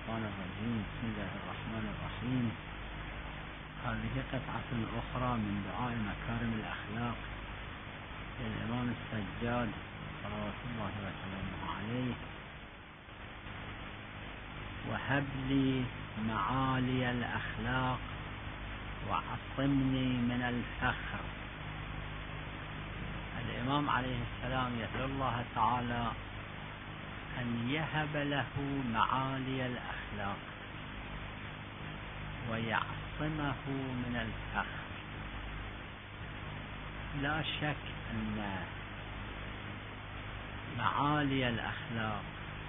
الشيطان الرجيم. بسم الله الرحمن الرحيم. هذه قطعة أخرى من دعاء مكارم الأخلاق للإمام السجاد صلوات الله وسلامه عليه. وهب لي معالي الأخلاق وعصمني من الفخر. الإمام عليه السلام يدعو الله تعالى أن يهب له معالي الأخلاق ويعصمه من الفخر. لا شك أن معالي الأخلاق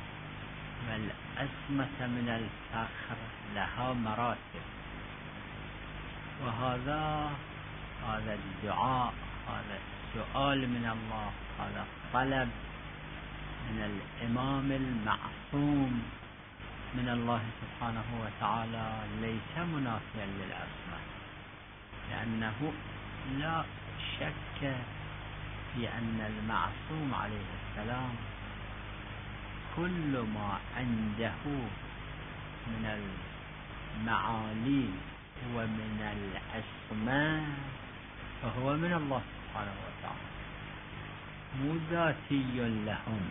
والعصمة من الفخر لها مراتب، وهذا الدعاء، هذا السؤال من الله، هذا الطلب من الإمام المعصوم من الله سبحانه وتعالى ليس منافيا للعصمة، لأنه لا شك في أن المعصوم عليه السلام كل ما عنده من المعالي ومن العصمة فهو من الله سبحانه وتعالى، مو ذاتي لهم،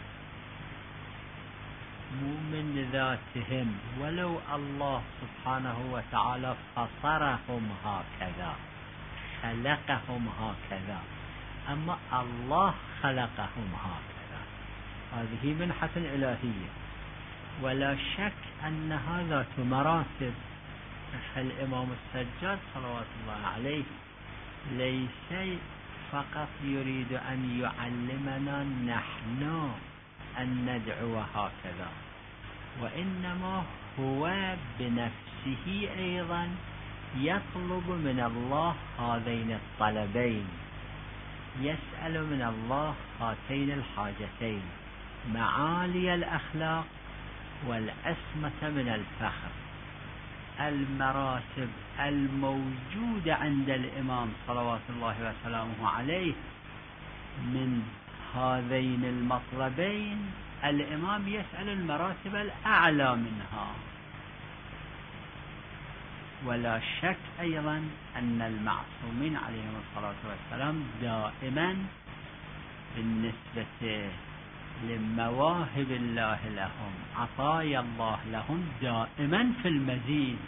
مو من ذاتهم، ولو الله سبحانه وتعالى فطرهم هكذا، خلقهم هكذا، أما الله خلقهم هكذا، هذه منحة إلهية. ولا شك أنها ذات مراتب. فالإمام السجاد صلوات الله عليه ليس فقط يريد أن يعلمنا نحن أن ندعو هكذا، وإنما هو بنفسه أيضا يطلب من الله هذين الطلبين، يسأل من الله هاتين الحاجتين، معالي الأخلاق والعصمة من الفخر. المراتب الموجودة عند الإمام صلوات الله وسلامه عليه من هذين المطلبين، الإمام يسأل المراتب الأعلى منها. ولا شك أيضا أن المعصومين عليهم الصلاة والسلام دائما بالنسبة لمواهب الله لهم، عطايا الله لهم، دائما في المزيد،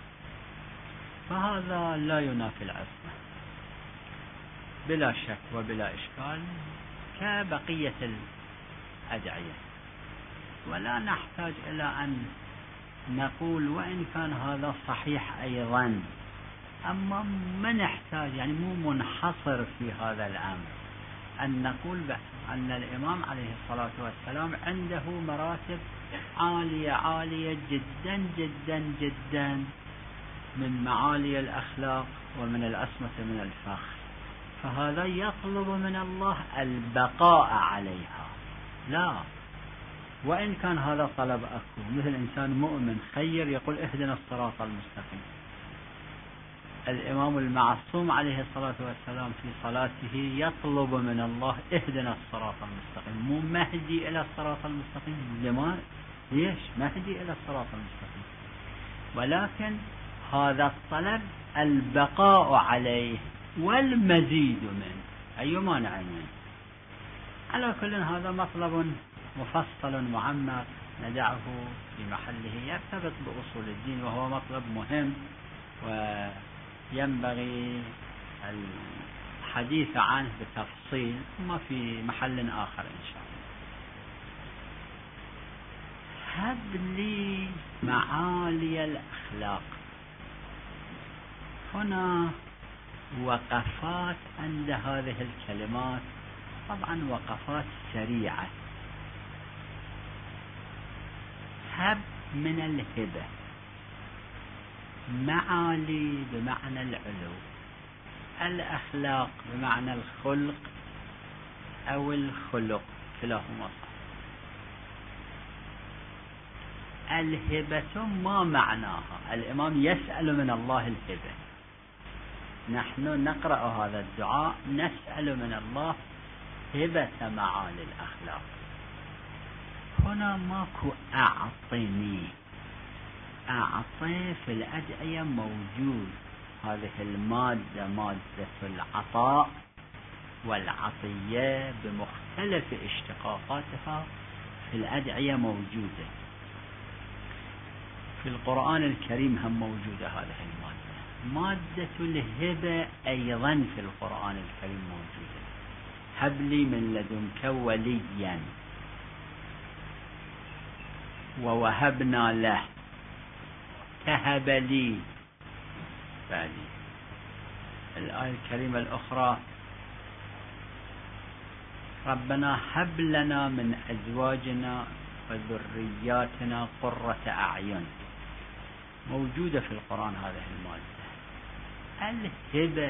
فهذا لا ينافي العصمة بلا شك وبلا إشكال كبقية الأدعية. ولا نحتاج إلى أن نقول وإن كان هذا صحيح أيضا، أما ما نحتاج، يعني مو منحصر في هذا الأمر أن نقول أن الإمام عليه الصلاة والسلام عنده مراتب عالية جدا جدا جدا من معالي الأخلاق ومن العصمة من الفخر، فهذا يطلب من الله البقاء عليها. لا، وإن كان هذا طلب أكو، مثل إنسان مؤمن خير يقول اهدنا الصراط المستقيم. الإمام المعصوم عليه الصلاة والسلام في صلاته يطلب من الله اهدنا الصراط المستقيم، مو مهدي إلى الصراط المستقيم. ليش مهدي إلى الصراط المستقيم؟ ولكن هذا الطلب البقاء عليه والمزيد منه، أي مانع منه. على كل هذا مطلب مفصل معمق ندعه في محله، يرتبط بأصول الدين، وهو مطلب مهم وينبغي الحديث عنه بتفصيل، ثم في محل آخر إن شاء الله. هب لي معالي الأخلاق. هنا وقفات عند هذه الكلمات، طبعا وقفات سريعة. هب من الهبة، معالي بمعنى العلو، الأخلاق بمعنى الخلق أو الخلق، كلاهما صح. الهبة ما معناها؟ الإمام يسأل من الله الهبة، نحن نقرأ هذا الدعاء نسأل من الله هبة معالي الأخلاق. هنا ماكو أعطني، أعطي في الأدعية موجود. هذه المادة مادة العطاء والعطية بمختلف اشتقاقاتها في الأدعية موجودة. في القرآن الكريم هم موجودة هذه المادة. مادة الهبة أيضا في القرآن الكريم موجودة. هب لي من لدنك وليا ووهبنا له كهب لي. فعلي الآية الكريمة الأخرى ربنا هب لنا من أزواجنا وذرياتنا قرة أعين. موجودة في القرآن هذه المادة. الهبة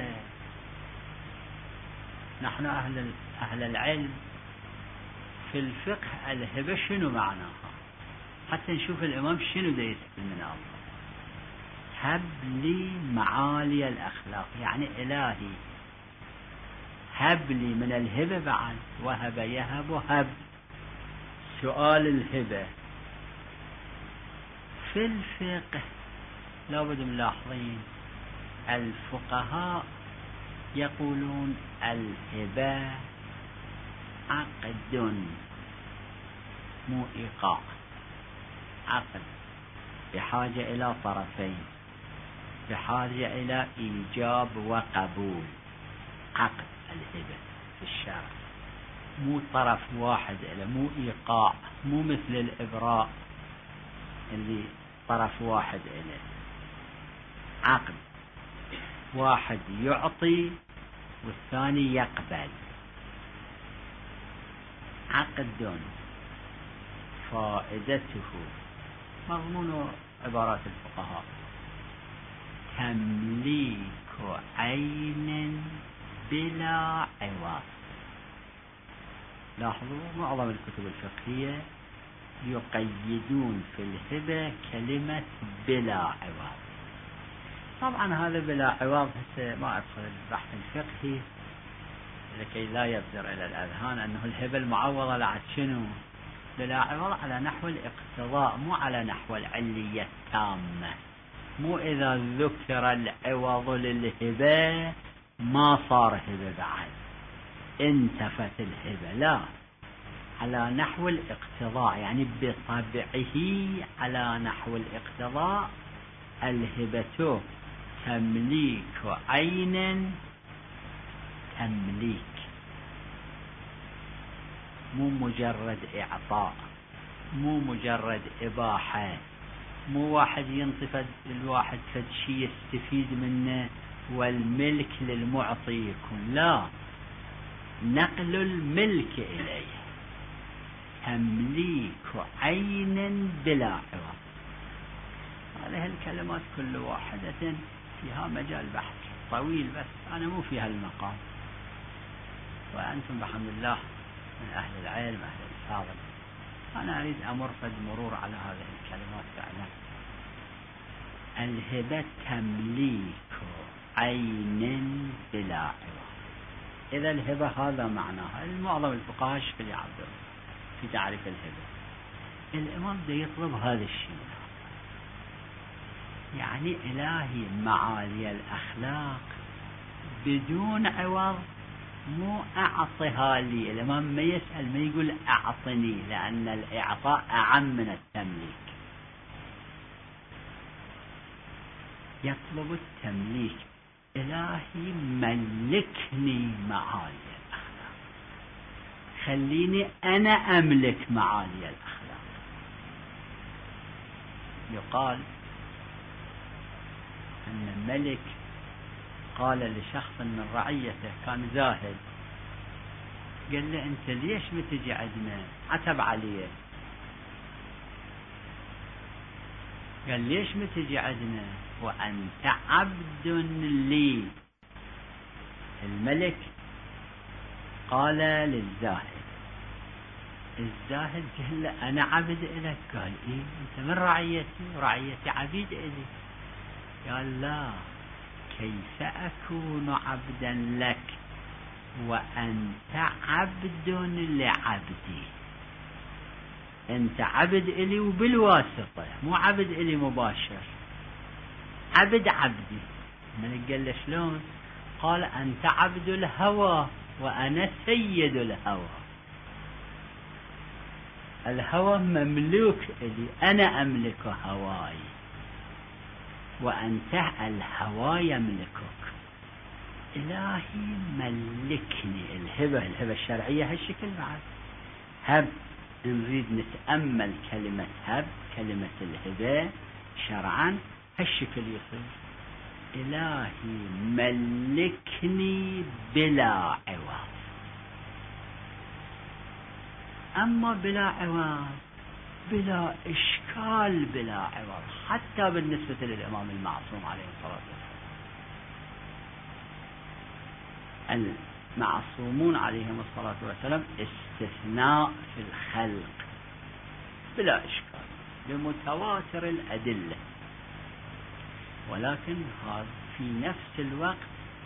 نحن أهل العلم في الفقه الهبة شنو معناها حتى نشوف الإمام شنو دا يسأل من الله. هب لي معالي الأخلاق، يعني إلهي هب لي من الهبة. بعد وهب يهب هب، سؤال الهبة في الفقه لابد ملاحظين الفقهاء يقولون الهبة عقد مو إيقاع. عقد بحاجة إلى طرفين، بحاجة إلى إيجاب وقبول. عقد الهبة في الشرع مو طرف واحد إلى، مو إيقاع، مو مثل الإبراء اللي طرف واحد إلى. عقد واحد يعطي والثاني يقبل. عقد فائدته مضمون عبارات الفقهاء تمليك عين بلا عوض. لاحظوا معظم الكتب الفقهية يقيدون في الهبة كلمة بلا عوض. طبعا هذا بلا عوض هسه ما أدخل البحث الفقهي لكي لا يبدر إلى الأذهان أنه الهبة المعوضة لعد شنو بلا عوض على نحو الاقتضاء، مو على نحو العلية التامة. مو إذا ذكر العوض للهبة ما صار هبة بعد انتفت الهبة، لا، على نحو الاقتضاء، يعني بطبعه على نحو الاقتضاء. الهبة تمليك عين، تمليك مو مجرد إعطاء، مو مجرد إباحة، مو واحد ينطف الواحد فد شيء يستفيد منه والملك للمعطي يكون، لا، نقل الملك إليه. تمليك عين بلا عوض. هذه الكلمات كل واحدة فيها مجال بحث طويل، بس أنا مو في هالمقام، وأنتم بحمد الله من أهل العلم أهل الفاضل. أنا أريد أمر قد مرور على هذه الكلمات فعلا. الهبة تمليك عين بلا عوض. إذا الهبة هذا معناها. المعظم الفقهاء في يعبر في تعريف الهبة. الإمام ده يطلب هذا الشيء، يعني إلهي معالي الأخلاق بدون عوض، مو أعطها لي. الإمام ما يسأل، ما يقول أعطني، لأن الإعطاء أعم من التمليك. يطلب التمليك. إلهي ملكني معالي الأخلاق، خليني أنا أملك معالي الأخلاق. يقال أن الملك قال لشخص من رعيته كان زاهد، قال له أنت ليش ما تجي عندنا؟ عتب عليه، قال ليش ما تجي عندنا وأنت عبد لي. الملك قال للزاهد، الزاهد قال له أنا عبد إليك. قال إيه أنت من رعيتي ورعيتي عبيد إلي. قال لا، كيف أكون عبدا لك وأنت عبد لعبدي؟ أنت عبد إلي وبالواسطة، مو عبد إلي مباشر، عبد عبدي. من قال له شلون؟ قال أنت عبد الهوى وأنا سيد الهوى. الهوى مملوك إلي، أنا أملك هواي، وأنت الهوى يملكك. إلهي ملكني. الهبة الشرعية هالشكل بعد. هب، نريد نتأمل كلمة هب، كلمة الهبة شرعا هالشكل يصير: إلهي ملكني بلا عوض. أما بلا عوض، بلا إشكال، بلا عوض، حتى بالنسبة للإمام المعصوم عليه الصلاة والسلام. المعصومون عليهم الصلاة والسلام استثناء في الخلق بلا إشكال بمتواتر الأدلة، ولكن هذا في نفس الوقت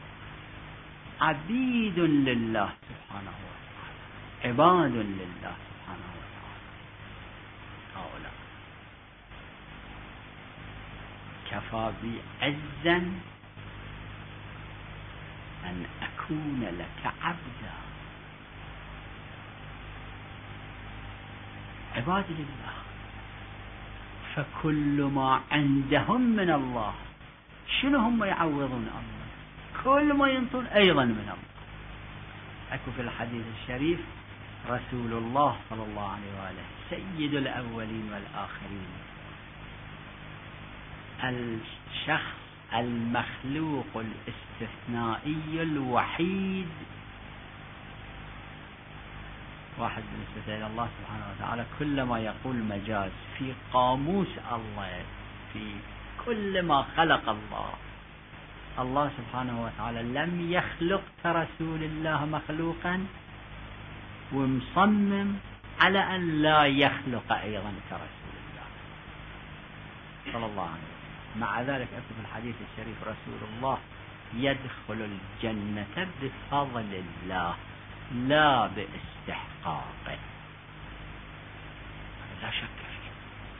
عبيد لله سبحانه وتعالى، عباد لله سبحانه وتعالى. هؤلاء كفى بي عزا أن أكون لك عبدا. عباد لله، فكل ما عندهم من الله شنو هم يعوضون الله؟ كل ما ينطون أيضا من الله. أكو في الحديث الشريف: رسول الله صلى الله عليه وآله سيد الأولين والآخرين، الشخص المخلوق الاستثنائي الوحيد، واحد بالنسبة إلى الله سبحانه وتعالى. كلما يقول مجاز في قاموس الله، في كل ما خلق الله، الله سبحانه وتعالى لم يخلق كرسول الله مخلوقا، ومصمم على أن لا يخلق أيضا كرسول الله صلى الله عليه وسلم. مع ذلك أكتب في الحديث الشريف: رسول الله يدخل الجنة بفضل الله لا باستحقاقه. لا شك فيه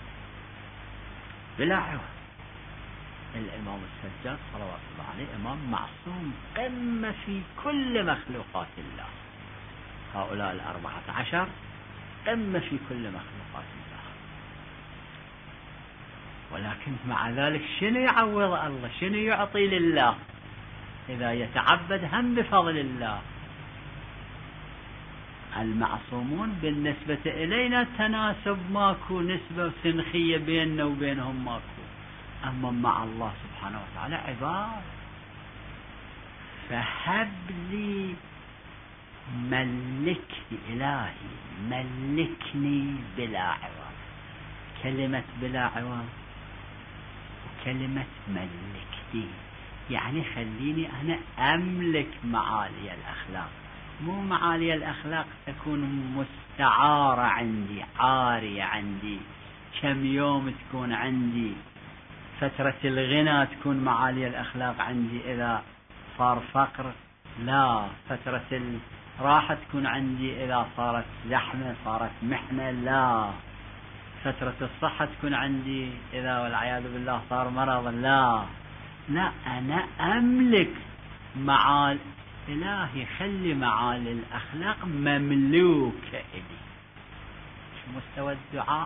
بلا عوض. الإمام السجاد صلوات الله عليه إمام معصوم، قمة في كل مخلوقات الله. هؤلاء 14 قمة في كل مخلوقات الله. ولكن مع ذلك شنو يعوض الله؟ شنو يعطي لله إذا يتعبد هم بفضل الله؟ المعصومون بالنسبة إلينا تناسب ماكو، نسبة سنخية بيننا وبينهم ماكو. أما مع الله سبحانه وتعالى عباد. فهب لي، ملكني إلهي، ملكني بلا عوض. كلمة بلا عوض وكلمة ملكني يعني خليني أنا أملك معالي الأخلاق. مو معالي الأخلاق تكون مستعارة عندي، عارية عندي، كم يوم تكون عندي. فترة الغنى تكون معالي الأخلاق عندي إذا صار فقر، لا. فترة الراحة تكون عندي إذا صارت زحمة، صارت محنة، لا. فترة الصحة تكون عندي إذا والعياذ بالله صار مرض، لا. لا، أنا أملك معال إلهي. خلي معالي الأخلاق مملوكة إلي. شو مستوى الدعاء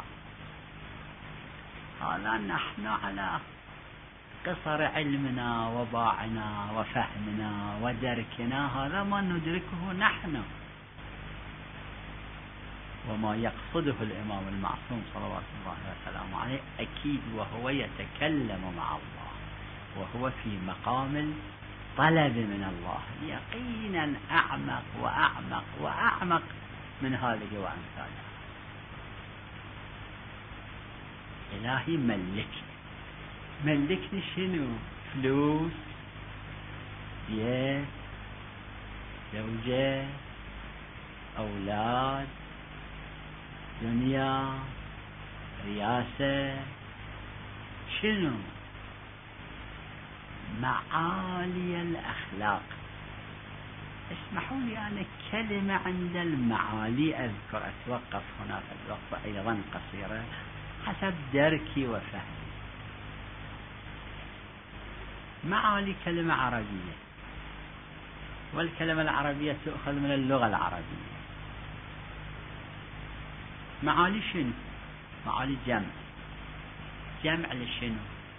هذا؟ نحن على قصر علمنا وباعنا وفهمنا ودركنا، هذا ما ندركه نحن. وما يقصده الإمام المعصوم صلوات الله وسلامه عليه أكيد وهو يتكلم مع الله وهو في مقام الطلب من الله يقينا أعمق وأعمق وأعمق من هذه وأمثالها. إلهي ملكني شنو؟ فلوس، بيت، زوجة، أولاد، دنيا، رياسة، شنو؟ معالي الأخلاق. اسمحوا لي أنا كلمة عند المعالي أذكر، أتوقف هنا في الوقت أيضا قصيرة. حسب دركي وفهمي. معالي كلمة عربية، والكلمة العربية تؤخذ من اللغة العربية. معالي شنو؟ معالي جمع. جمع لشنو؟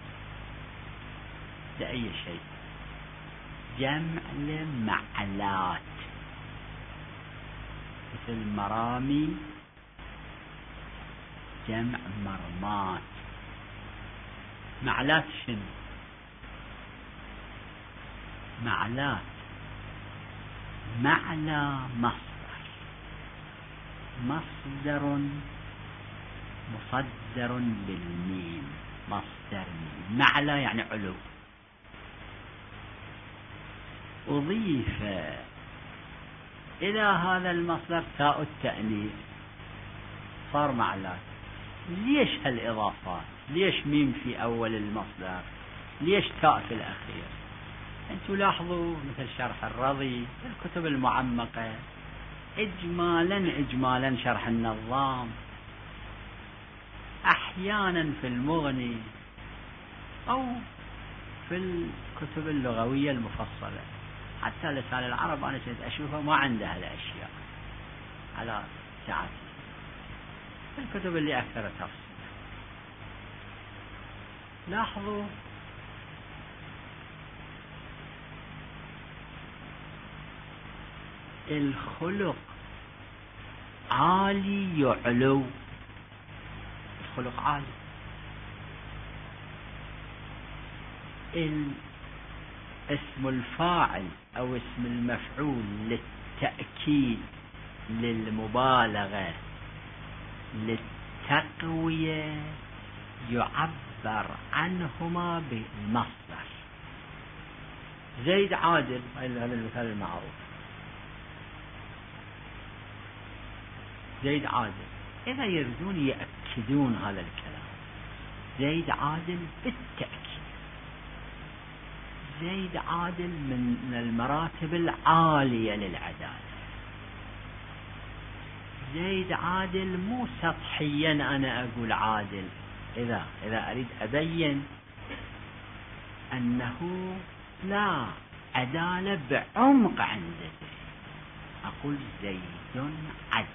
لأي شيء. جمع لمعلات، مثل مرامي جمع مرمات. معلات شنو؟ معلات. معلى مصدر، مصدر مصدر بالميم، مصدر ميم. معلى يعني علو. أضيف إلى هذا المصدر تاء التأنيث صار معلات. ليش هالإضافات؟ ليش ميم في أول المصدر؟ ليش تاء في الأخير؟ أنتوا لاحظوا مثل شرح الرضي، الكتب المعمقة، إجمالا شرح النظام، أحيانا في المغني، أو في الكتب اللغوية المفصلة. حتى لسان العرب أنا كنت أشوفها ما عندها الأشياء على ساعتي، في الكتب اللي أكثر تفصيل. لاحظوا الخلق عالي يعلو، الخلق عالي. اسم الفاعل أو اسم المفعول للتأكيد، للمبالغة، للتقوية، يعبر عنهما بالمصدر. زيد عادل، هذا المثال المعروف. زيد عادل، إذا يريدون يأكدون هذا الكلام، زيد عادل بالتأكيد. زيد عادل من المراتب العالية للعدالة. زيد عادل مو سطحيا أنا أقول عادل. إذا أريد أبين أنه لا عدالة بعمق عند زيد، أقول زيد عدل.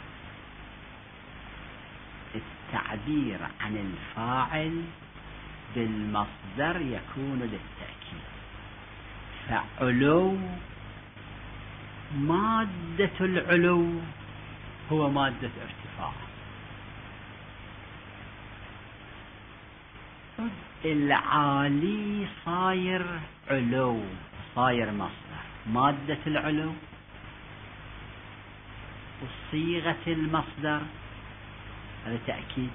التعبير عن الفاعل بالمصدر يكون للتأكيد. فعلو، مادة العلو هو مادة ارتفاع. العالي صاير علو، صاير مصدر. مادة العلو وصيغة المصدر هذا تأكيد.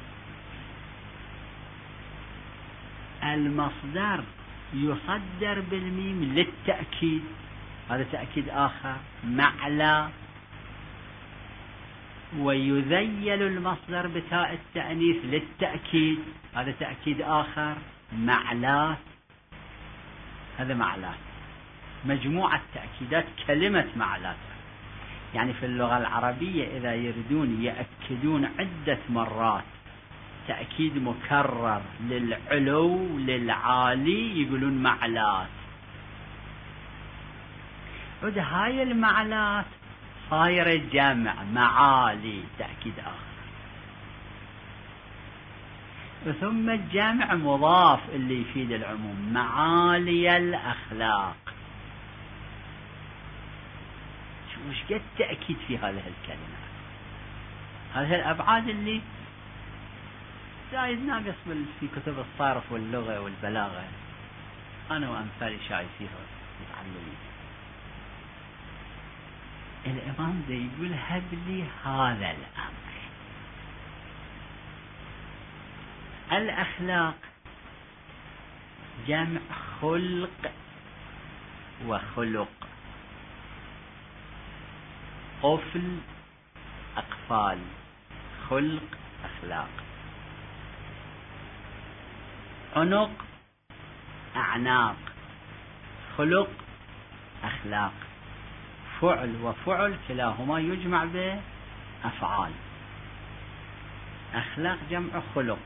المصدر يصدر بالميم للتأكيد، هذا تأكيد آخر. معلى. ويذيل المصدر بتاء التأنيث للتأكيد، هذا تأكيد آخر. معلات، هذا معلات. مجموعة تأكيدات كلمة معلات. يعني في اللغة العربية إذا يريدون يأكدون عدة مرات تأكيد مكرر للعلو للعالي يقولون معلات. وده هاي المعلات صايرة جمع، معالي، تأكيد آخر. ثم الجمع مضاف اللي يفيد العموم، معالي الأخلاق. وش قد تأكيد في هذه الكلمات، هذه الأبعاد اللي زايد ناقص في كتب الصرف واللغة والبلاغة. أنا وأمثالي شايفيها متعلمين. الإمام ده يقول هب لي هذا الأمر. الأخلاق جمع خلق وخلق. قفل أقفال، خلق أخلاق. عنق أعناق، خلق أخلاق. فعل وفعل كلاهما يجمع بأفعال. أخلاق جمع خلق.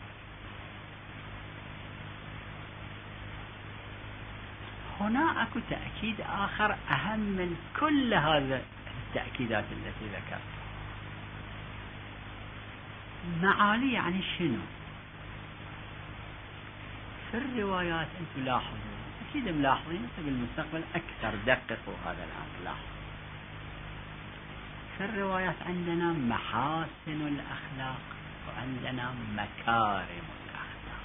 هنا أكو تأكيد آخر أهم من كل هذا التأكيدات التي ذكرت. معالي يعني شنو؟ في الروايات أنتم لاحظوا، أكيد ملاحظين في المستقبل أكثر، دققوا هذا الأمر. لاحظوا في الروايات عندنا محاسن الأخلاق وعندنا مكارم الأخلاق.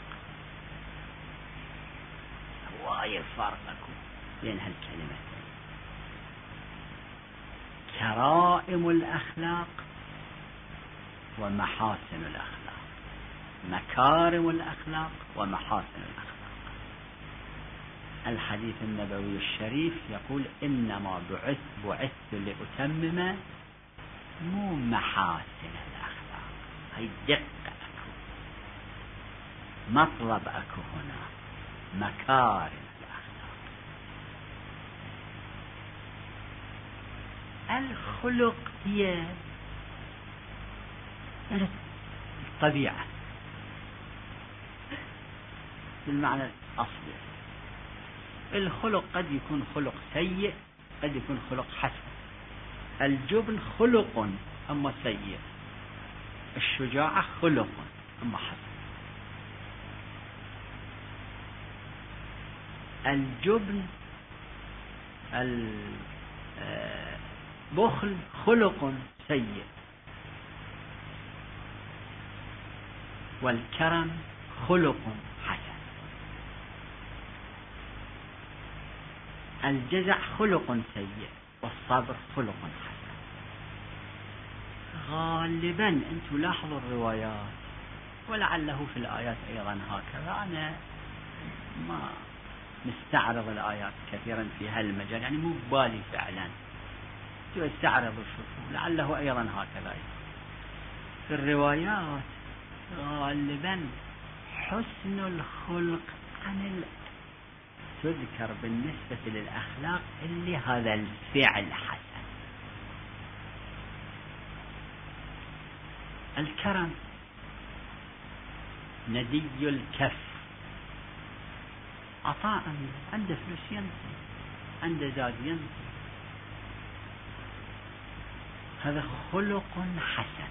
وايد فرق أكو بين هالكلمتين. كرائم الأخلاق ومحاسن الأخلاق، مكارم الأخلاق ومحاسن الأخلاق. الحديث النبوي الشريف يقول إنما بعثت لأتمم مو محاسن الأخلاق. هاي دقة أكو، مطلب أكو هنا مكارم الأخلاق. الخلق هي الطبيعة بالمعنى الأصلي. الخلق قد يكون خلق سيء، قد يكون خلق حسن. الجبن خلق أما سيء، الشجاعة خلق أما حسن. الجبن البخل خلق سيء، والكرم خلق حسن. الجزع خلق سيء والصبر خلق حسن. غالبا أنتم لاحظوا الروايات، ولعله في الآيات أيضا هكذا. أنا ما نستعرض الآيات كثيرا في هالمجال، يعني مو ببالي فعلا، استعرض وشوفوا، لعله أيضا هكذا. في الروايات غالبا حسن الخلق عن تذكر بالنسبة للأخلاق اللي هذا الفعل حسن. الكرم ندي الكف، عطاء، عنده فلوس ينطي، عنده زاد ينطي، هذا خلق حسن.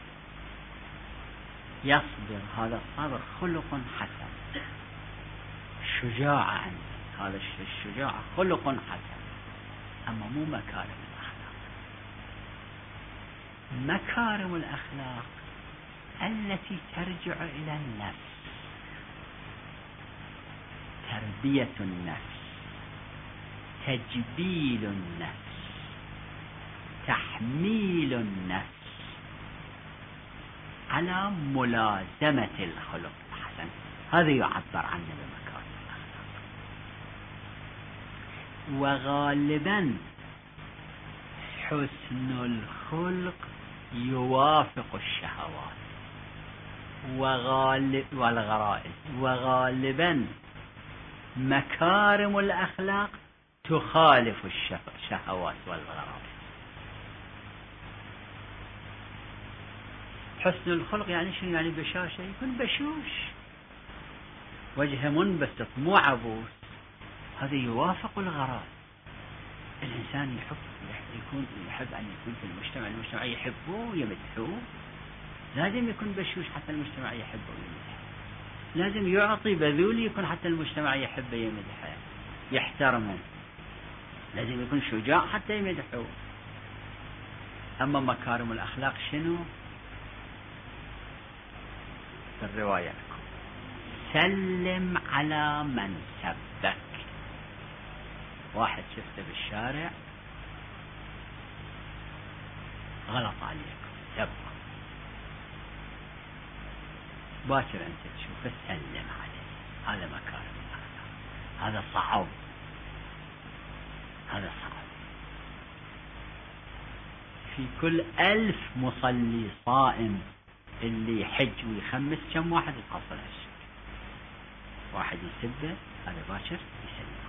يصبر، هذا الصبر خلق حسن. شجاعة، هذا الشجاعة خلق حسن، أما مو مكارم الأخلاق. مكارم الأخلاق التي ترجع إلى النفس، تربية النفس، تجبيل النفس، تحميل النفس على ملازمة الخلق الحسن، هذا يعبر عنه بمكارم الأخلاق. وغالبا حسن الخلق يوافق الشهوات والغرائز، وغالبا مكارم الأخلاق تخالف الشهوات والغرائز. حسن الخلق يعني شنو؟ يعني بشاشة، يكون بشوش، وجهه منبسط مو عبوس، هذا يوافق الغرائز. الإنسان يحب أن يكون في المجتمع يحبوه ويمدحوه، لازم يكون بشوش حتى المجتمع يحبه ويمدحه، لازم يعطي بذول يكون حتى المجتمع يحبه يمدحه يحترمه، لازم يكون شجاع حتى يمدحوه. أما مكارم الأخلاق شنو؟ في الرواية سلم على من سبك. واحد شفته بالشارع غلط عليك، سبك، باكر أنت تشوفه سلم عليه، هذا مكارم الأخلاق. هذا صعب، هذا صعب. في كل 1000 مصلي صائم اللي يحج ويخمس كم واحد يتحصل هالشيء؟ واحد يسبه، هذا باكر يسلم،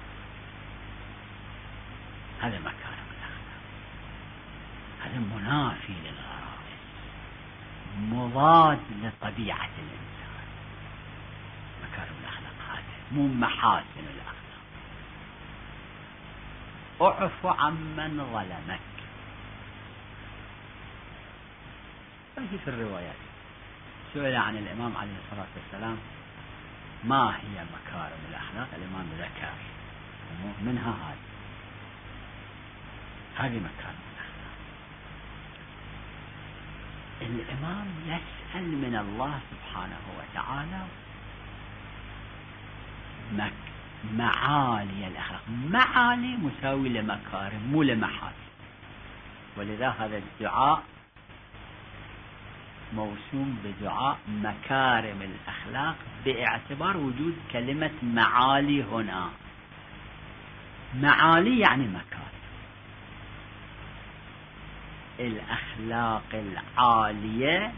هذا مكارم الأخلاق. هذا منافي للغرائز، مضاد لطبيعة الإنسان. مكارم الأخلاق هذه مو محاسن الأخلاق. اعف عمن ظلمك. في الروايات سئل عن الإمام عليه الصلاة والسلام ما هي مكارم الأخلاق، الإمام ذكر منها هذه مكارم الأخلاق. الإمام يسأل من الله سبحانه وتعالى معالي الأخلاق. معالي مساوي لمكارم مو لمحاسن، ولذا هذا الدعاء موسوم بدعاء مكارم الأخلاق باعتبار وجود كلمة معالي هنا. معالي يعني مكارم الأخلاق العالية،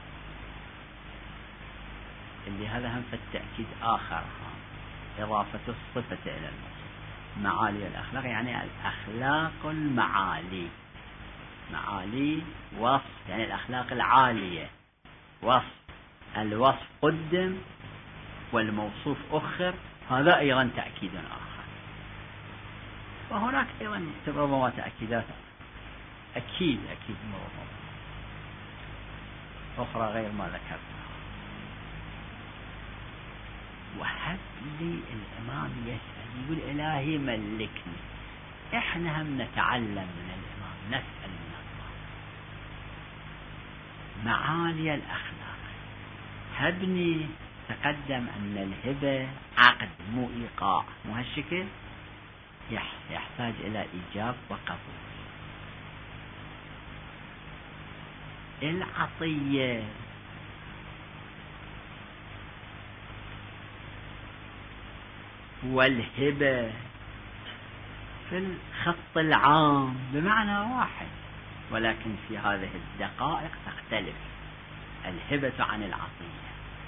اللي هذا هم في التأكيد آخر إضافة الصفة إلى الموصوف. معالي الأخلاق يعني الأخلاق المعالي. معالي وصف يعني الأخلاق العالية، وصف، الوصف قدم والموصوف أخر، هذا أيضا تأكيد آخر. وهناك أيضا ربما تأكيدات أكيد أخرى غير ما ذكرنا. وهب لي الإمام يسأل يقول إلهي ملكني. إحنا هم نتعلم من الإمام، نسأل من الله معالي الأخلاق. هبني. تقدم أن الهبة عقد مو إيقاع، مو هالشكل، يحتاج إلى إيجاب وقبول. العطية والهبة في الخط العام بمعنى واحد، ولكن في هذه الدقائق تختلف الهبة عن العطية.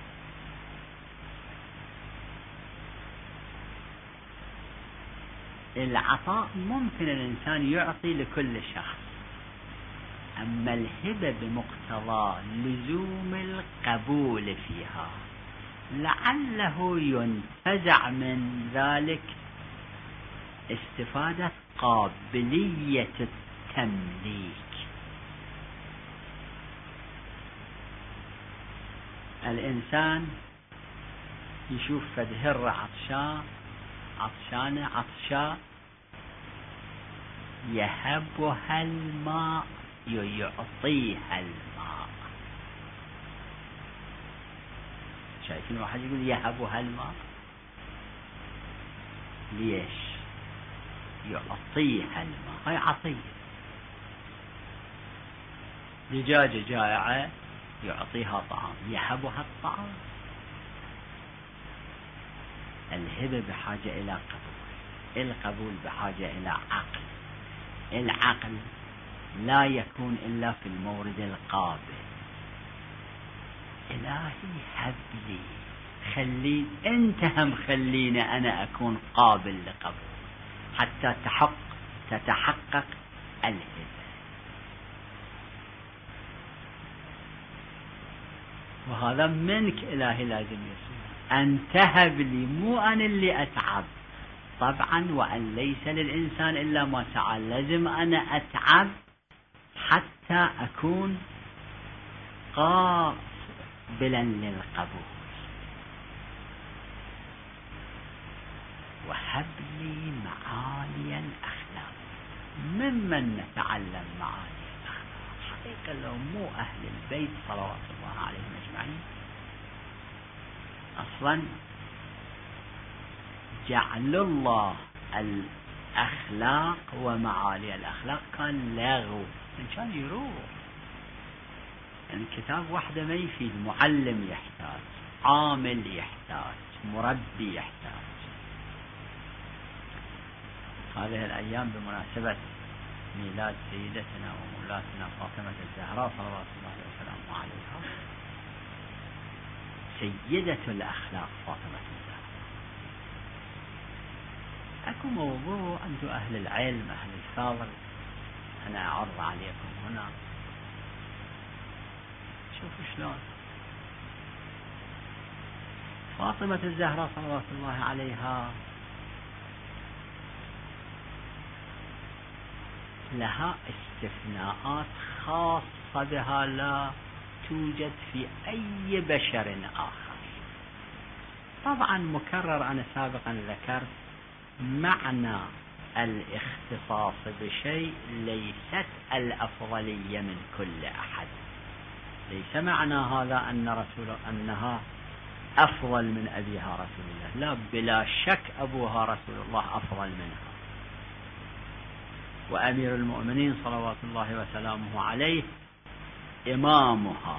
العطاء ممكن الإنسان يعطي لكل شخص، أما الهبة بمقتضى لزوم القبول فيها لعله ينتزع من ذلك استفادة قابلية التمليك. الإنسان يشوف فدهر عطشانة عطشاء، يهبها الماء يعطيها الماء. شايفين واحد يقول يهبها الماء، ليش؟ يعطيها الماء، هاي عطية. دجاجة جائعة يعطيها طعام، يهبها الطعام. الهبة بحاجة إلى قبول، القبول بحاجة إلى عقل، العقل لا يكون إلا في المورد القابل. إلهي هب لي، خليني أنت هم خليني أنا أكون قابل لقبول حتى تتحقق الهبة. وهذا منك إلهي لازم يصير، أن تهب لي، مو أنا اللي أتعب. طبعا وأن ليس للإنسان إلا ما سعى، لازم أنا أتعب حتى أكون قابلا للقبول. وهب لي معالي الأخلاق. ممن نتعلم معالي الأخلاق؟ حقيقة لو مو أهل البيت صلوات الله عليهم أجمعين، أصلا جعل الله الأخلاق ومعالي الأخلاق كان لغو، إن كان يروح. يعني كتاب واحدة ما يفيد، معلم يحتاج، عامل يحتاج، مربي يحتاج. هذه الأيام بمناسبة ميلاد سيدتنا ومولاتنا فاطمة الزهراء صلوات الله وسلامه عليها، سيدة الأخلاق فاطمة الزهراء. أكو موضوع أنتم أهل العلم أهل الفضل أنا أعرض عليكم هنا شوف شلون فاطمة الزهراء صلوات الله عليها لها استثناءات خاصة بها لا توجد في أي بشر آخر. طبعا مكرر، أنا سابقا ذكرت معنى الاختصاص بشيء ليست الأفضلية من كل أحد. ليس معنى هذا أنها أفضل من أبيها رسول الله، لا، بلا شك أبوها رسول الله أفضل منها، وأمير المؤمنين صلوات الله وسلامه عليه إمامها.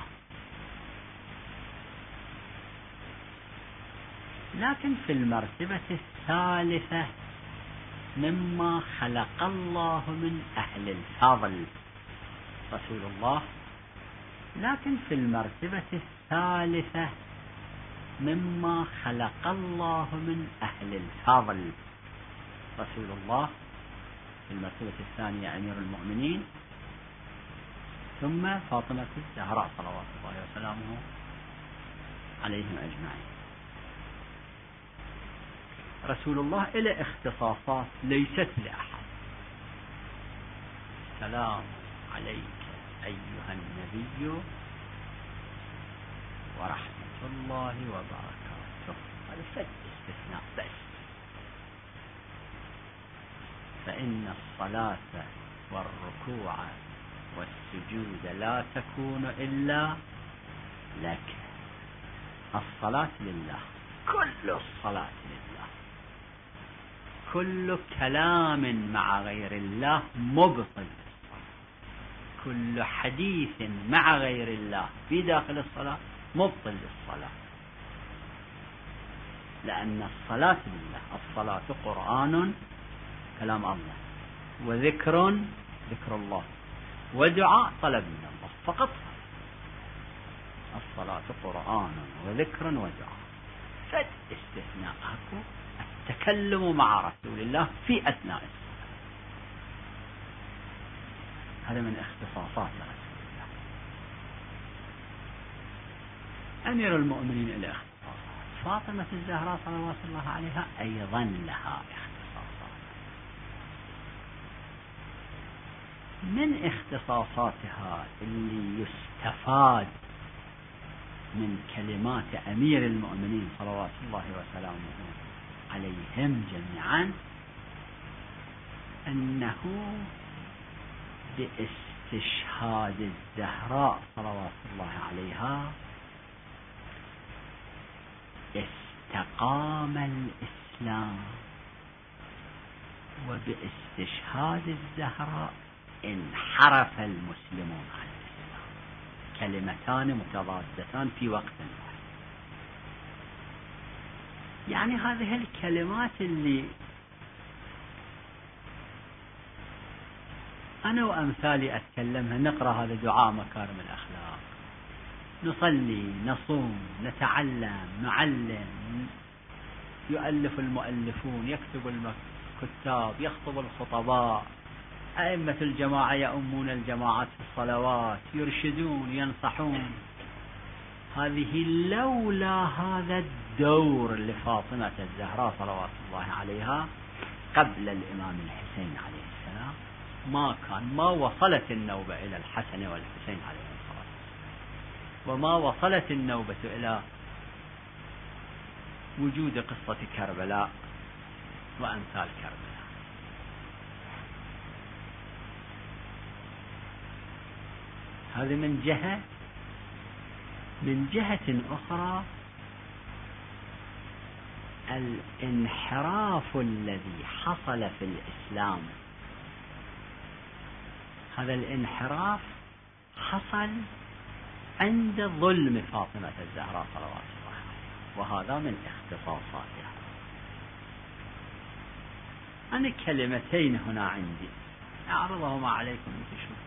لكن في المرتبة الثالثة مما خلق الله من أهل الفضل رسول الله، لكن في المرتبة الثالثة مما خلق الله من أهل الفضل رسول الله، في المرتبة الثانية أمير المؤمنين، ثم فاطمة الزهراء صلوات الله وسلامه عليهم أجمعين. رسول الله إلى اختصاصات ليست لأحد. السلام عليك أيها النبي ورحمة الله وبركاته، هذا فد استثناء بس. فإن الصلاة والركوع والسجود لا تكون إلا لك. الصلاة لله، كل الصلاة لله، كل كلام مع غير الله مبطل، كل حديث مع غير الله في داخل الصلاة مبطل للصلاة، لأن الصلاة لله. الصلاة قرآن كلام الله، وذكر ذكر الله، ودعاء طلب من الله فقط. الصلاة قرآن وذكر ودعاء. فد استثناء أكو التكلم مع رسول الله في أثناء الصلاة، هذا من اختصاصات رسول الله. أمير المؤمنين إلى اختصاصات. فاطمة الزهراء صلوات الله عليها أيضا لها اختصاصات. من اختصاصاتها اللي يستفاد من كلمات أمير المؤمنين صلوات الله وسلامه عليهم جميعا أنه باستشهاد الزهراء صلوات الله عليها استقام الإسلام، وباستشهاد الزهراء انحرف المسلمون عن الإسلام. كلمتان متضادتان في وقت واحد. يعني هذه الكلمات اللي أنا وأمثالي أتكلمها، نقرأ هذا دعاء مكارم الأخلاق، نصلي، نصوم، نتعلم، نعلم، يؤلف المؤلفون، يكتب الكتاب، يخطب الخطباء، أئمة الجماعة يؤمون الجماعات في الصلوات، يرشدون، ينصحون. هذه لولا هذا الدور لفاطمة الزهراء صلوات الله عليها قبل الإمام الحسين عليه السلام ما وصلت النوبة إلى الحسن والحسين عليه الصلاة والسلام، وما وصلت النوبة إلى وجود قصة كربلاء وأمثال كربلاء. هذا من جهة. من جهة أخرى الانحراف الذي حصل في الإسلام، هذا الانحراف حصل عند ظلم فاطمة الزهراء صلوات الله عليها، وهذا من اختصاصاتها. أنا كلمتين هنا عندي أعرضهما عليكم لتشوفوا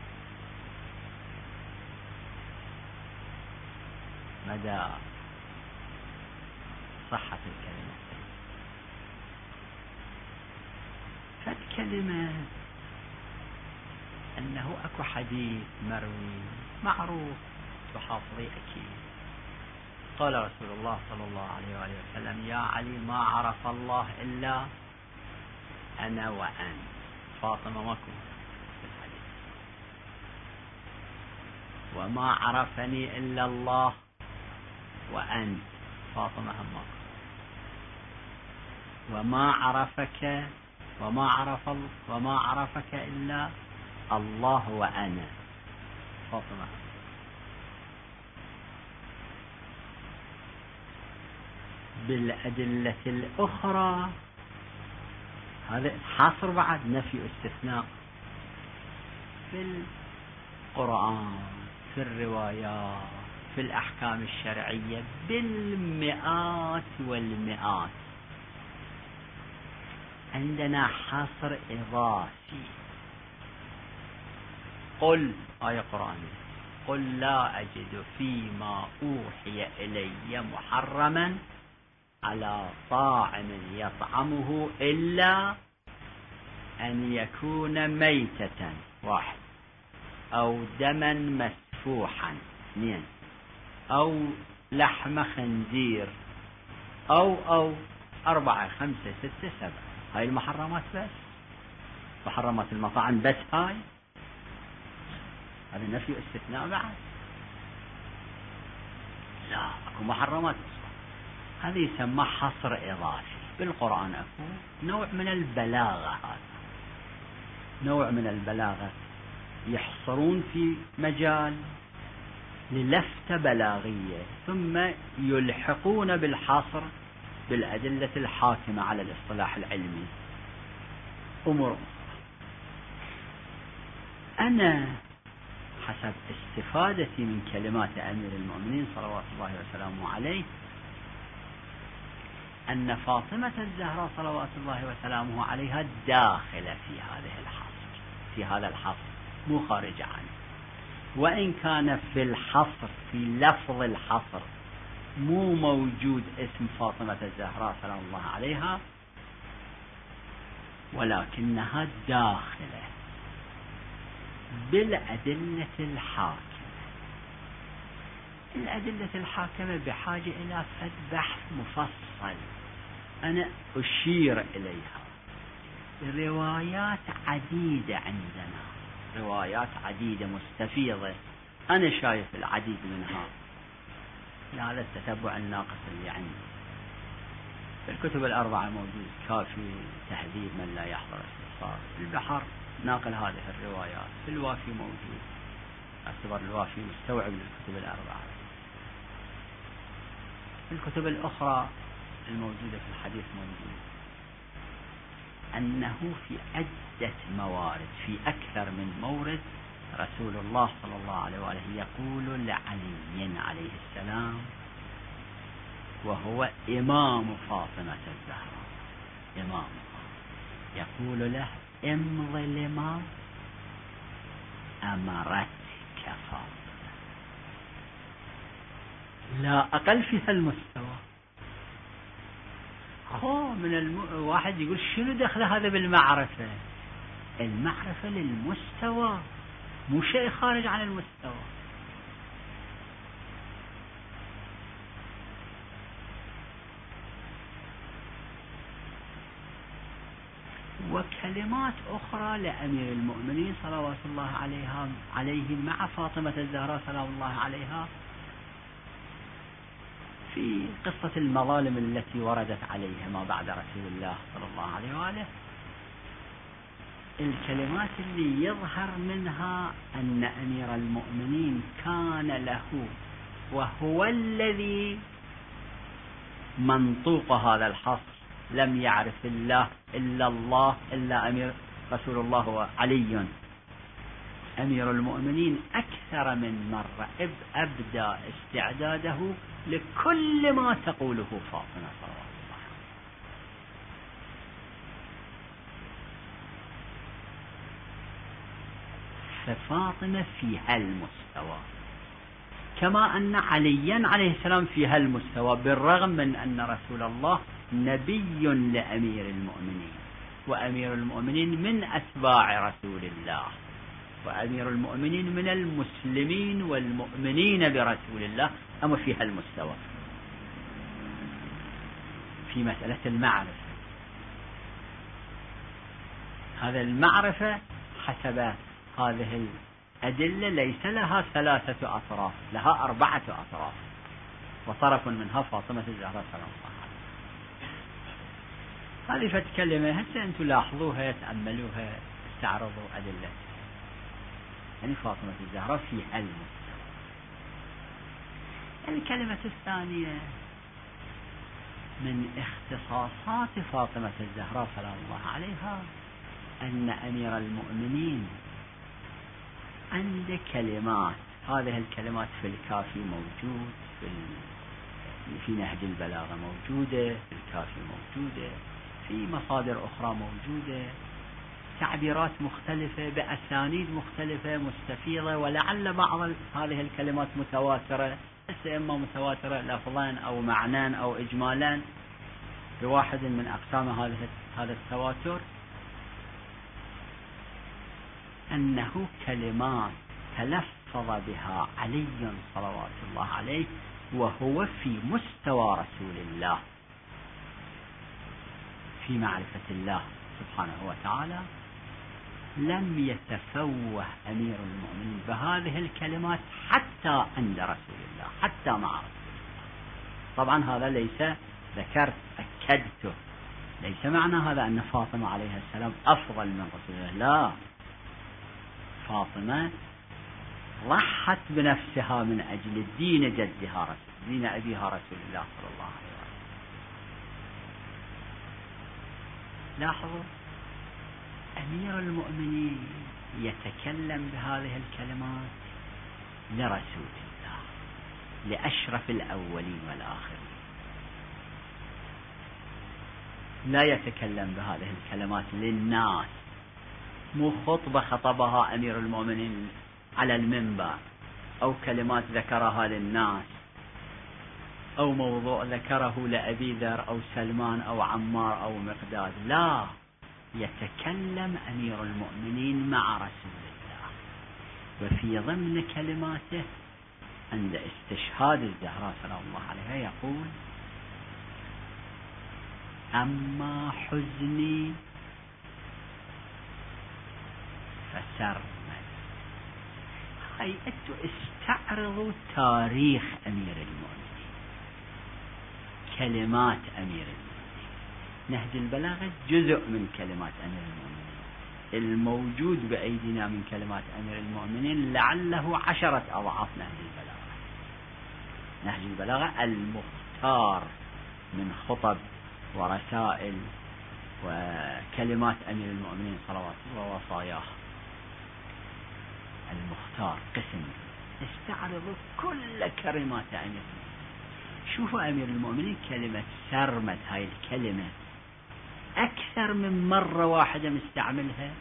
مدى صحة الكلمة. فالكلمة أنه أكو حديث مروي معروف بحافظي أكيد. قال رسول الله صلى الله عليه وآله وسلم: يا علي ما عرف الله إلا أنا وأنت. فاطمة ماكو في الحديث. وما عرفني إلا الله وأنت. فاطمة هم ماكو. وما عرفك إلا الله وأنا. فاطمة. بالأدلة الأخرى هذا حاصر بعد نفي استثناء في القرآن، في الروايات، في الأحكام الشرعية بالمئات والمئات. عندنا حصر إضافي. قل آية قرآنية: قل لا أجد فيما أوحي إلي محرما على طاعم يطعمه إلا أن يكون ميتة، واحد، أو دما مسفوحا، اثنين، أو لحم خنزير، أو 4 5 6 7. هاي المحرمات بس، محرمات المطاعم بس. هاي هذا نفي استثناء بعد. لا، اكو محرمات أصلا. هذا يسمى حصر إضافي. بالقرآن اكو نوع من البلاغة. هذا نوع من البلاغة، يحصرون في مجال للفتة بلاغية ثم يلحقون بالحصر بالأدلة الحاكمة على الاصطلاح العلمي. أمور أنا حسب استفادتي من كلمات أمير المؤمنين صلوات الله وسلامه عليه أن فاطمة الزهراء صلوات الله وسلامه عليها داخلة في هذا الحصر، مو خارج عنه. وإن كان في الحصر، في لفظ الحصر، مو موجود اسم فاطمة الزهراء سلام الله عليها، ولكنها داخلة بالأدلة الحاكمة. الأدلة الحاكمة بحاجة إلى بحث مفصل أنا أشير إليها. روايات عديدة عندنا، روايات عديدة مستفيضة، أنا شايف العديد منها. هذا التتبع الناقص اللي عندي. في الكتب الأربعة موجود: كافي، تهذيب من لا يحضر استفسار، البحر ناقل هذه الروايات، في الوافي موجود، اعتبر الوافي مستوعب للكتب الأربعة. في الكتب الأخرى الموجودة في الحديث موجود أنه في عدة موارد، في أكثر من مورد، رسول الله صلى الله عليه وآله يقول لعلي عليه السلام، وهو إمام فاطمة الزهراء، إمام، يقول له: امض لما أمرتك فاطمة. لا أقل في هالمستوى. واحد يقول شنو دخل هذا بالمعرفة؟ المعرفة للمستوى، مو شيء خارج عن المستوى. وكلمات أخرى لأمير المؤمنين صلوات الله عليه مع فاطمة الزهراء سلام الله عليها في قصة المظالم التي وردت عليها ما بعد رسول الله صلى الله عليه وآله. الكلمات اللي يظهر منها أن أمير المؤمنين كان له، وهو الذي منطوق هذا الحصر، لم يعرف الله إلا أمير رسول الله وعلي. أمير المؤمنين أكثر من مرة أبدى استعداده لكل ما تقوله فاطمة صلوات الله عليها. ففاطمة في هالمستوى، كما أن عليا عليه السلام في هالمستوى، بالرغم من أن رسول الله نبي لأمير المؤمنين، وأمير المؤمنين من أتباع رسول الله وأمير المؤمنين من المسلمين والمؤمنين برسول الله، أما في هالمستوى في مسألة المعرفة. هذا المعرفة حسب هذه الأدلة ليس لها 3 أطراف، لها 4 أطراف، وطرف منها فاطمة الزهراء سلام الله عليها. هذه فتكلمة هسه أنتم لاحظوها، تأملوها، استعرضوا أدلة يعني فاطمة الزهراء في هالمستوى. الكلمة الثانية من اختصاصات فاطمة الزهراء سلام الله عليها أن أمير المؤمنين عند كلمات، هذه الكلمات في الكافي موجود، في نهج البلاغة موجودة، في الكافي موجودة، في مصادر أخرى موجودة، تعبيرات مختلفة بأسانيد مختلفة مستفيضة، ولعل بعض هذه الكلمات متواترة، إما متواترة لفظا أو معنى أو إجمالا بواحد من أقسام هذا التواتر، أنه كلمات تلفظ بها علي صلوات الله عليه وهو في مستوى رسول الله في معرفة الله سبحانه وتعالى، لم يتفوه أمير المؤمنين بهذه الكلمات حتى عند رسول الله، حتى مع رسول الله. طبعا هذا ليس، ذكرت أكدته، ليس معنى هذا أن فاطمة عليها السلام أفضل من رسول الله، لا، فاطمة ضحت بنفسها من أجل دين جدها دين أبيها رسول الله صلى الله عليه وسلم. لاحظوا أمير المؤمنين يتكلم بهذه الكلمات لرسول الله، لأشرف الأولين والآخرين، لا يتكلم بهذه الكلمات للناس، مو خطبة خطبها أمير المؤمنين على المنبر، أو كلمات ذكرها للناس، أو موضوع ذكره لأبي ذر أو سلمان أو عمار أو مقداد، لا، يتكلم أمير المؤمنين مع رسول الله. وفي ضمن كلماته عند استشهاد الزهراء سلام الله عليها يقول: أما حزني فسرمد. هاي أنتوا استعرضوا تاريخ أمير المؤمنين، كلمات أمير المؤمنين. نهج البلاغة جزء من كلمات أمير المؤمنين، الموجود بأيدينا من كلمات أمير المؤمنين لعله 10 أضعاف نهج البلاغة. نهج البلاغة المختار من خطب ورسائل وكلمات أمير المؤمنين صلوات الله ووصاياه، المختار قسم. استعرضوا كل كلمات أمير المؤمنين. شوفوا أمير المؤمنين كلمة سرمد، هاي الكلمة أكثر من مرة واحدة مستعملها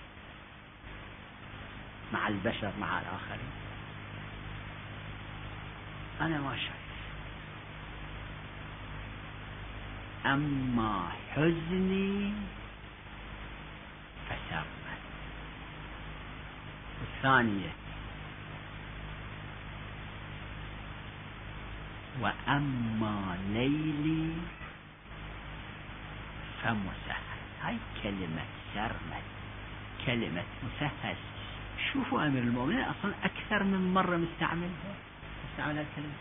مع البشر، مع الآخرين. أنا ما شايف. أما حزني فسرمد. الثانية: وأما ليلي فمسهل. هاي كلمة سرمد، كلمة مسهل. شوفوا أمير المؤمنين أصلا أكثر من مرة مستعملها الكلمة،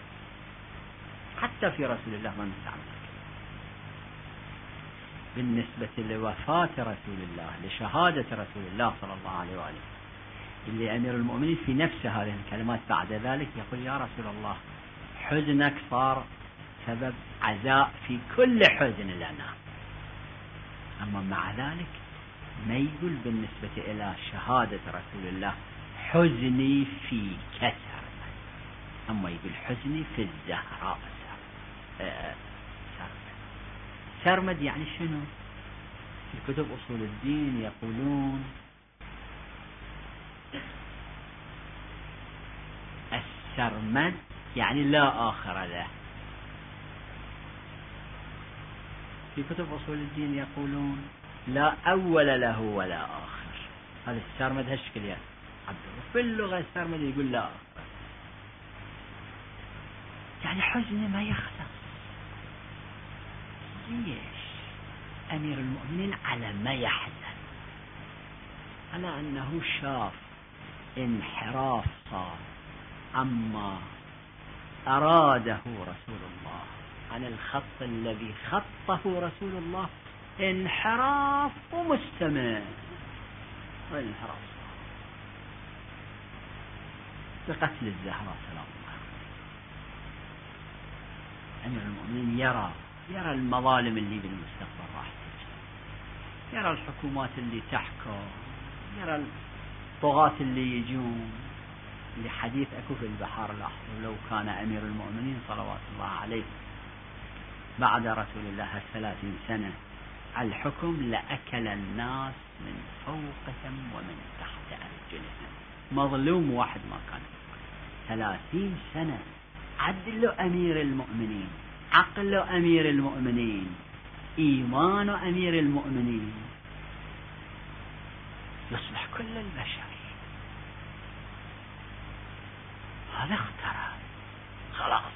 حتى في رسول الله ما مستعملها. بالنسبة لوفاة رسول الله، لشهادة رسول الله صلى الله عليه وآله، اللي أمير المؤمنين في نفس هذه الكلمات بعد ذلك يقول: يا رسول الله، حزنك صار سبب عزاء في كل حزن لنا. أما مع ذلك ما يقول بالنسبة إلى شهادة رسول الله حزني في كسر، أما يقول حزني في الزهراء سرمد. يعني شنو؟ في كتب أصول الدين يقولون السرمد يعني لا آخر له. في كتب أصول الدين يقولون لا أول له ولا آخر. هذا السرمد هالشكل يعني في اللغة السرمدية يقول لا، يعني حزن ما يخلص. ليش أمير المؤمنين على ما يحزن؟ على أنه شاف انحراف صار عما أراده رسول الله عن الخط الذي خطه رسول الله، انحراف ومستمر. والانحراف بقتل الزهراء سلام الله. أمير المؤمنين يرى المظالم اللي بالمستقبل راح تجي، يرى الحكومات اللي تحكم، يرى الطغاة اللي يجون. لحديث أكو في البحر الأحمر: لو كان أمير المؤمنين صلوات الله عليه بعد رسول الله 30 سنة على الحكم لأكل الناس من فوقهم ومن تحت أرجلهم. مظلوم واحد ما كان. 30 سنة عدل أمير المؤمنين، عقل أمير المؤمنين، إيمان أمير المؤمنين، يصبح كل البشر. هذا اخترع خلاص.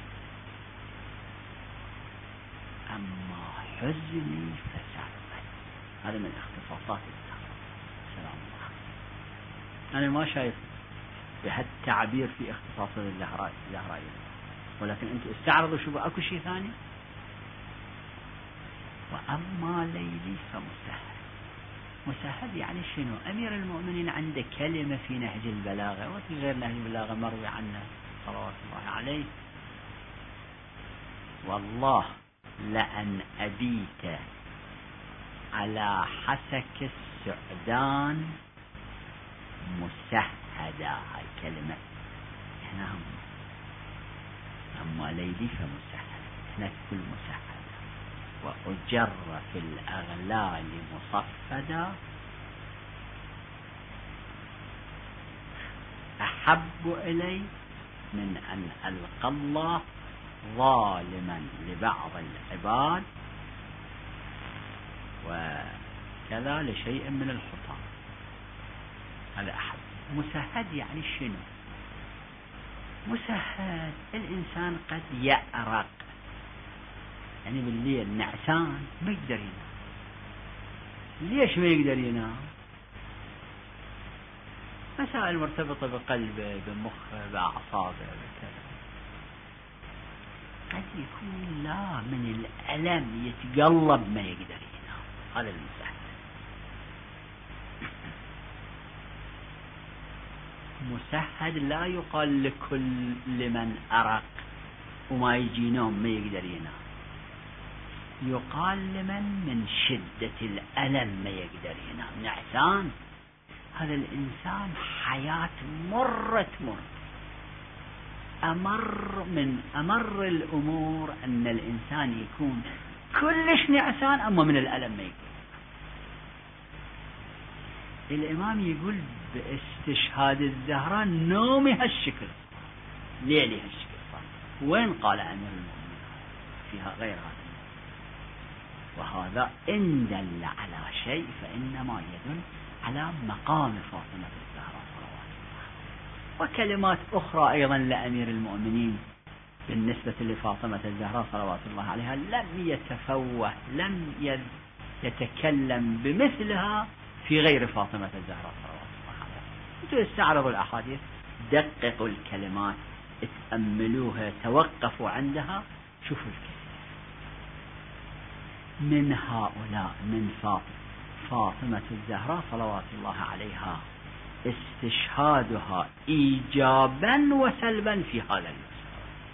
أما حزني فسرمد. هذا من اختصاصات الزهراء سلام الله. أنا ما شايف بهالتعبير في اختصاصات الزهراء، ولكن أنتم استعرضوا شو أكو شيء ثاني. وأما ليلي فمسهل. مسهل يعني شنو؟ أمير المؤمنين عنده كلمة في نهج البلاغة وفي غير نهج البلاغة مروي عنه صلوات الله عليه: والله لأن أبيت على حسك السعدان مسهدا. هاي كلمة هنا هم. أما ليلي فمسهل، هناك كل مسهل. وأجر في الأغلال مصفدا، أحب إلي من أن ألقى الله ظالما لبعض العباد وكذا لشيء من الخطأ. هذا أحب. مسهد يعني شنو؟ مسهد الإنسان قد يأرق، يعني بالليل نعسان ما يقدر ينام. ليش ما يقدر ينام؟ مسائل مرتبطة بقلبه، بمخه، بأعصابه، بكذا. قد يكون لا من الألم يتقلب ما يقدر ينام. هذا المسهد. مسهد لا يقال لكل من أرق وما يجي نوم ما يقدر ينام، يقال لمن من شدة الألم ما يقدر ينام نعسان. هذا الإنسان حياة مرة تمر. أمر الأمور أن الإنسان يكون كلش نعسان أما من الألم ما يقدر. الإمام يقول باستشهاد الزهراء نومي هالشكل، ليلي هالشكل صار. وين قال أمير المؤمنين فيها غير هذا؟ وهذا إن دل على شيء فإنما يدل على مقام فاطمة الزهراء صلوات الله. وكلمات أخرى أيضا لأمير المؤمنين بالنسبة لفاطمة الزهراء صلوات الله عليها لم يتفوه، لم يتكلم بمثلها في غير فاطمة الزهراء صلوات الله عليها. أنتم استعرضوا الأحاديث، دققوا الكلمات، اتأملوها، توقفوا عندها، شوفوا الكلمات. من هؤلاء من فاطمة الزهراء صلوات الله عليها استشهادها إيجابا وسلبا في هذا المسار.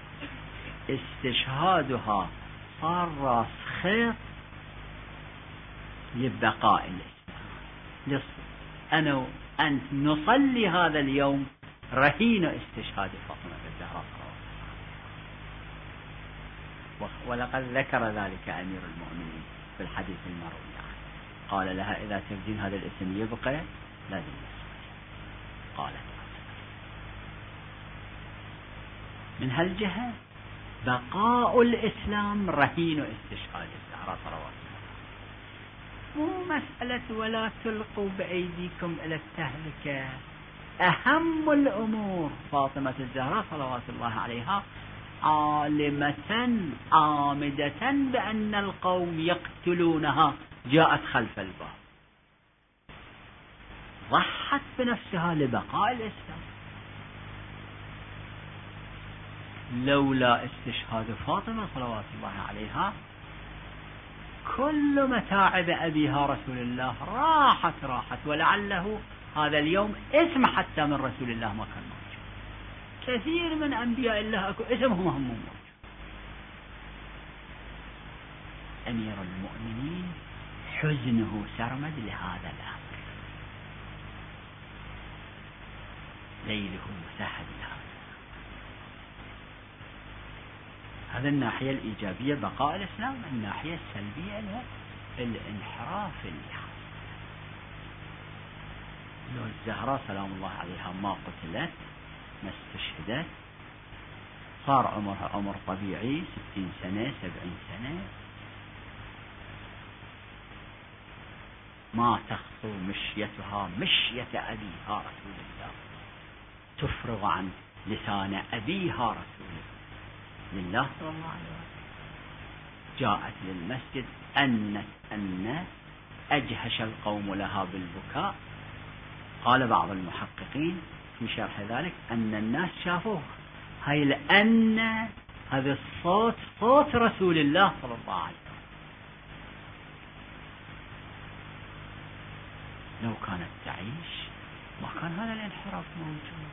استشهادها صار راس خيط لبقاء الإسلام. أنا وأنت نصلي هذا اليوم رهين استشهاد فاطمة الزهراء صلوات الله. ولقد ذكر ذلك أمير المؤمنين في الحديث المروي عنه. قال لها: إذا تبدين هذا الاسم يبقى لازم يصبح. قالت: من هالجهة بقاء الإسلام رهين استشهاد الزهراء صلوات الله. مو مسألة ولا تلقوا بأيديكم إلى التهلكة أهم الأمور فاطمة الزهراء صلوات الله عليها عالمة عامدة بأن القوم يقتلونها جاءت خلف الباب، ضحت بنفسها لبقاء الإسلام. لولا استشهاد فاطمة صلوات الله عليها كل متاعب أبيها رسول الله راحت، ولعله هذا اليوم اسم حتى من رسول الله ما كان موجود. كثير من أنبياء الله أكو اسمهم هم موجود. أمير المؤمنين حزنه سرمد لهذا الأمر، ليله مسهد لهذا. هذا الناحية الإيجابية بقاء الإسلام. الناحية السلبية لها الانحراف اللي لو الزهراء سلام الله عليها ما قتلت ما استشهدت صار عمرها عمر طبيعي 60 سنة 70 سنة، ما تخطو مشيتها مشية أبيها رسول الله، تفرغ عن لسان أبيها رسول الله صلى الله عليه وسلم. جاءت للمسجد أن أجهش القوم لها بالبكاء. قال بعض المحققين في شرح ذلك أن الناس شافوه، هاي لأن هذا الصوت صوت رسول الله صلى الله عليه وسلم. لو كانت تعيش ما كان هذا الانحراف موجود.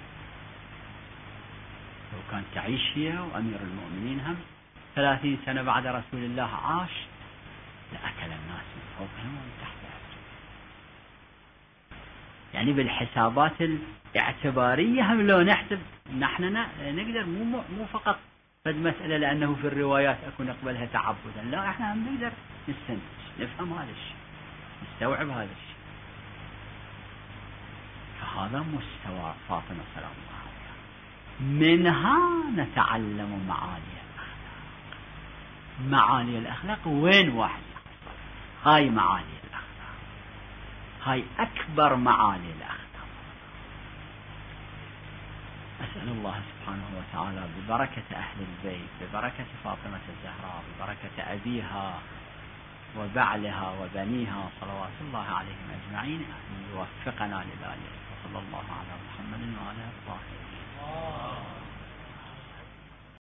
لو كانت تعيش هي وأمير المؤمنين هم 30 سنة بعد رسول الله عاش، لأكل الناس من فوقهم ومن تحتهم. يعني بالحسابات الاعتبارية هم لو نحسب نحن نقدر مو فقط فد مسألة لأنه في الروايات أكون نقبلها تعبدا، لا احنا هم نقدر نستنتج نفهم هذا الشيء نستوعب هذا الشيء. فهذا مستوى فاطمة سلام الله عليها، منها نتعلم معالي الأخلاق. معالي الأخلاق وين واحد هاي معالي الأخلاق، هاي أكبر معالي الأخلاق. أسأل الله سبحانه وتعالى ببركة أهل البيت، ببركة فاطمة الزهراء، ببركة أبيها وبعلها وبنيها صلوات الله عليهم أجمعين أن يوفقنا لذلك. وصلى الله على محمد وعلى آله وصحبه.